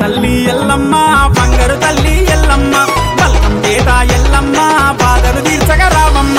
తల్లి ఎల్లమ్మ బంగారు తల్లి ఎల్లమ్మ బల్కం పేట ఎల్లమ్మ బాధలు తీర్చగా రావమ్మ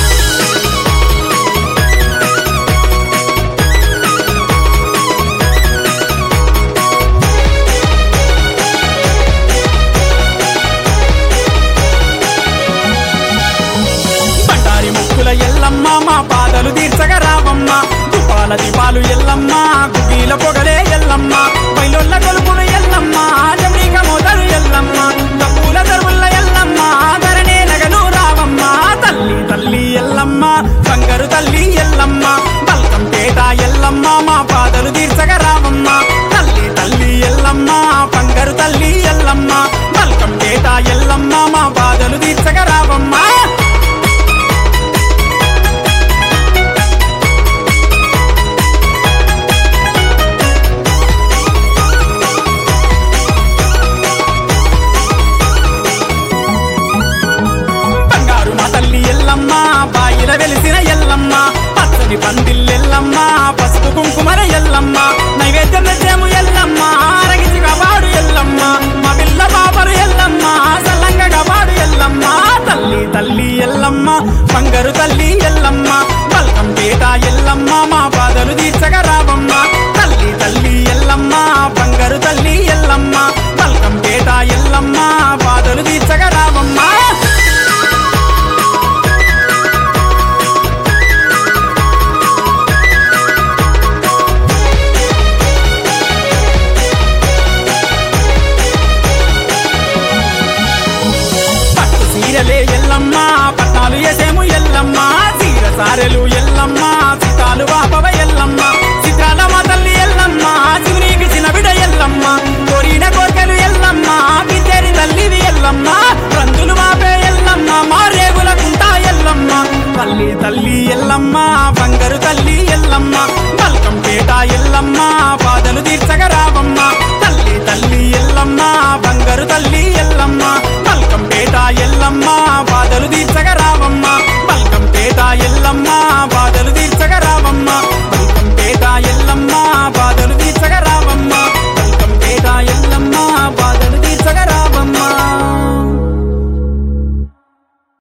బండారి ముక్కుల ఎల్లమ్మ మా బాధలు తీర్చగా రావమ్మ దుపాల దీపాలు ఎల్లమ్మ గుగ్గిల పొగలే ఎల్లమ్మ బయలుల్ల కొలుపులు ఎల్లమ్మ జమీక మోదరు ఎల్లమ్మ తప్పుల దరువుల ఎల్లమ్మ ధరణే నగలు రావమ్మ తల్లి తల్లి ఎల్లమ్మ బంగారు తల్లి ఎల్లమ్మ బల్కం పేట ఎల్లమ్మ మా బాధలు తీర్చగా రావమ్మ తల్లి తల్లి ఎల్లమ్మ బంగారు తల్లి ఎల్లమ్మ బల్కం పేట ఎల్లమ్మ మా బాధలు తీర్చగా రావమ్మ బాయిల వెలిసిన ఎల్లమ్మ పచ్చని పందిల్లెల్లమ్మ పసుపు కుంకుమర ఎల్లమ్మ నైవేద్యం నృత్యము ఎల్లమ్మ అరగించి కాపాడు ఎల్లమ్మ మా పిల్ల బాబరు ఎల్లమ్మ సల్లంగా కాపాడు ఎల్లమ్మ తల్లి తల్లి ఎల్లమ్మ బంగారు తల్లి ఎల్లమ్మ బల్కం పేట ఎల్లమ్మ మా బాధలు తీర్చగా రావమ్మ తల్లి తల్లి ఎల్లమ్మ బంగారు తల్లి ఎల్లమ్మ బల్కం పేట ఎల్లమ్మ బాధలు తీర్చగా రావమ్మ చీరలే ఎల్లమ్మ పట్నాలు ఎసేము ఎల్లమ్మ చీర సారెలు